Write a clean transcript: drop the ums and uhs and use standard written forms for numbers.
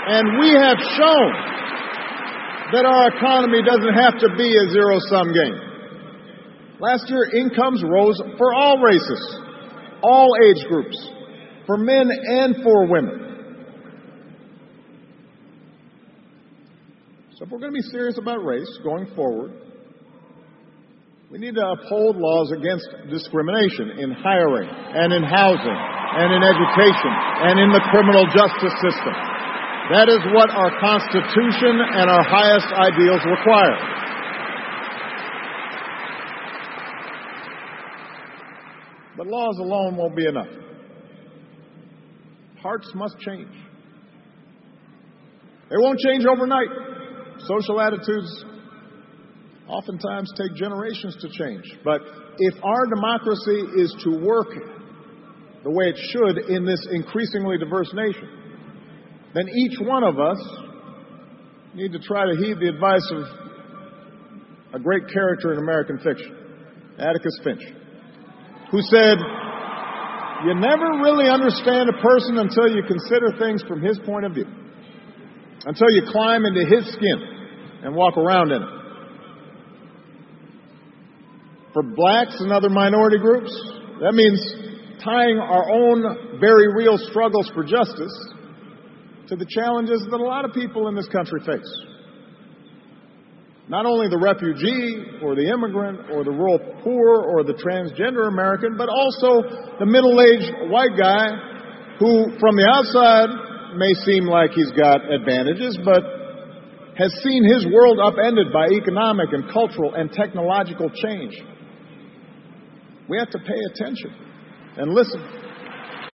And we have shown that our economy doesn't have to be a zero-sum game. Last year, incomes rose for all races, all age groups, for men and for women. So if we're going to be serious about race going forward, we need to uphold laws against discrimination in hiring and in housing and in education and in the criminal justice system. That is what our Constitution and our highest ideals require. But laws alone won't be enough. Hearts must change. They won't change overnight. Social attitudes oftentimes take generations to change. But if our democracy is to work the way it should in this increasingly diverse nation, then each one of us need to try to heed the advice of a great character in American fiction, Atticus Finch, who said, "You never really understand a person until you consider things from his point of view, until you climb into his skin and walk around in it." For blacks and other minority groups, that means tying our own very real struggles for justice to the challenges that a lot of people in this country face. Not only the refugee or the immigrant or the rural poor or the transgender American, but also the middle-aged white guy who, from the outside, may seem like he's got advantages, but has seen his world upended by economic and cultural and technological change. We have to pay attention and listen